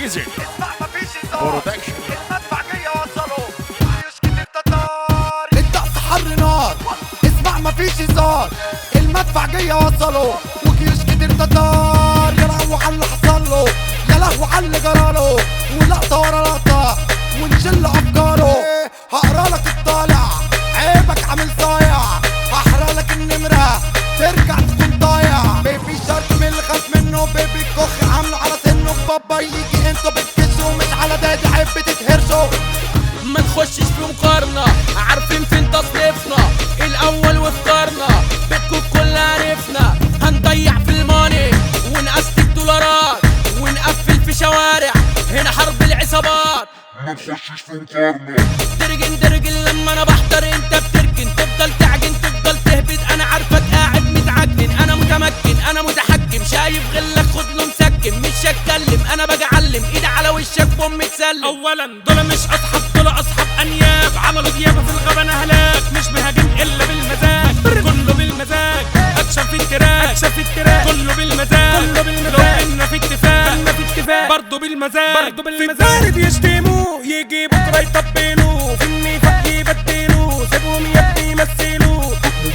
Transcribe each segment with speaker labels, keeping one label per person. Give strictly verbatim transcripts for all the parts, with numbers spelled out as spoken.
Speaker 1: ايزي
Speaker 2: اسمع مفيش هزار،
Speaker 1: برودكشن.
Speaker 2: المدفع جاي اوصله، جيوش كتير تتار، الطقس حر نار. اسمع مفيش هزار، المدفع جاي اوصله، وجيوش كتير تتار. يا لهوي على اللي حصله، يا لهوي على اللي جراله، ولقطة ورا لقطة ونشل افكاره. هقرا لك الطالع، عيبك عامل صايع، هحرق لك النمرة ترجع تكون ضايع. بيبي شارك من اللي خاف منه، بيبي كوخ عامله على سنه. بابا يجي انتوا بتكشوا، مش على دادي عيب بتتهرشوا.
Speaker 3: ما نخشش في مقارنة، عارفين فين تصنيفنا، الأول وفطارنا بيتكم كل عرفنا. هنضيع في الماني ونقستك دولارات، ونقفل في شوارع هنا حرب العصابات.
Speaker 4: ما نخشش في مقارنة.
Speaker 3: درجن درجن لما انا بحضر انت بتركن، تفضل تعجن تفضل تهبد، انا عارفك قاعد متعجن. انا متمكن انا متحكم، شايف غلك خد له مسكن. مش هتكلم انا باجي اعلم، ايدي على وشك بوم تسلم.
Speaker 5: اولا دول مش اصحاب، دول اصحاب انياب، عملوا ديابه في الغابه انا هلاك. مش مهاجم الا بالمزاج، كله بالمزاج. اكشن في التراك، اكشن في التراك، كله بالمزاج، كله بالمزاج. لو كنا في اتفاق، كنا في اتفاق، برضه بالمزاج، برضه بالمزاج. في البارد يشتموا، يجي بكره يطبلوا، في النفاق يبدلوا، سيبهم يا ابني يمثلوا.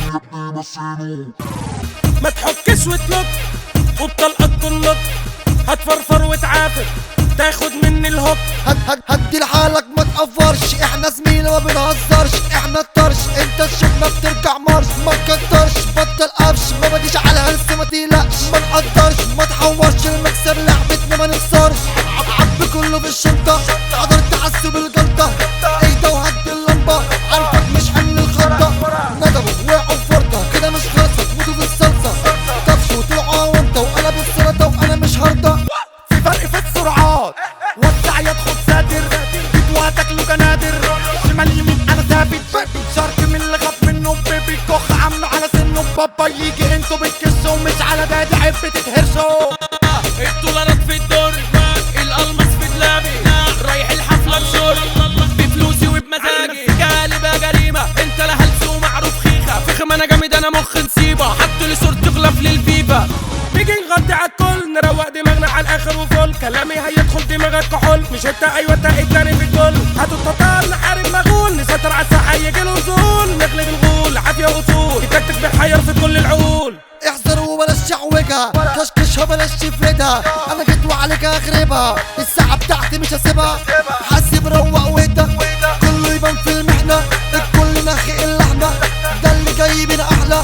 Speaker 5: ما تحكش وتلط وبطلقك تنط، هتفرفر وتعافر تاخد مني الهوك.
Speaker 2: هد هد هدي لحالك ما تقفرش، احنا زميلة ما بنهزرش، احنا الطرش انت الشغلة بترجع مرش. ما تكترش بطل قفش، ما بديش على هلس ما تقلقش. ما نقدرش ما تحورش، المكسب لعبتنا ما نخسرش. عب كله في الشنطة، قدرت تعذب الجلطة. اهدى وهدي اللمبة، عارفك مش حمل الخطة. ندبوا وقعوا في فرطة كده مش خلصت، موتوا في الصلصة. طفشوا وطلعوا وانت وقلب السلطة، وانا مش هرضى. في فرق في السرعات، وسع يدخل ساتر، بيت وهتاكله كنادر. شمال يمين انا ثابت، بيبي شارك من اللي خاف منه، بيبي كوخ عامله على سنه. بابا يجي انتوا بتكشوا، مش على دادي عيب بتتهرشوا.
Speaker 3: الدولارات في الدور، الالماس في دلابي، رايح الحفله بشور بفلوسي وبمزاجي. قالبة جريمه انت لا هلس ومعروف خيخه، فخم انا جامد انا مخ نسيبه، حطوا لي صورتي غلاف للفيفا.
Speaker 5: نيجي نغطي عالكل، نروق دماغنا على الاخر وفل، كلامي هيدخل دماغك كحول. مش انت ايوه انت التاني في الكل، هاتوا التطار نحارب مغول، نسيطر على الساحه يجي له نزول، نغلب الغول عافيه وصول، التكتك بيحير في كل العقول.
Speaker 2: احذر وبلاش شعوجها، كشكشها بلاش تفردها. انا جيت وعليك اخربها، الساعة بتاعتي مش هسيبها. حاسب روق واهدى، كله يبان في المحنة، الكل نخي الا احنا، ده اللي جاي بينا احلى.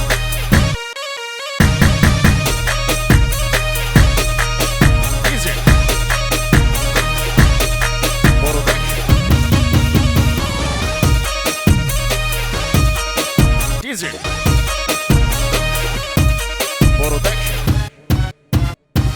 Speaker 1: ايزي برودكشن. ايزي